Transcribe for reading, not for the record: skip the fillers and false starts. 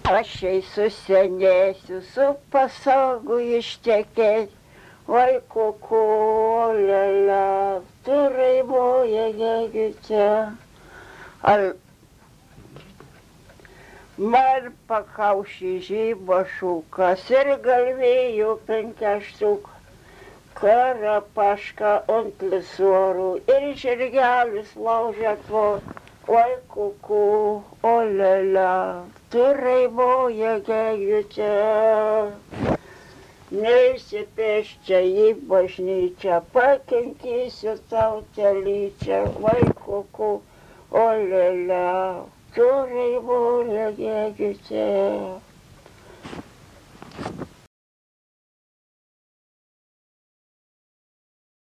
Aš eisiu senėsiu, su pasagu ištekėt, oi kuku, olela, tu raiboja gegite. Man pakaušį žybo šūkas ir galvėjų 5 štuk, karapaška ant lisorų ir žirgelis laužia tvor. Oi kuku, olela, tu raiboja gegute. Neįsipėščia į bažnyčią, pakenkysiu tau telyčią. Oi kuku, olela, tu raiboja gegute.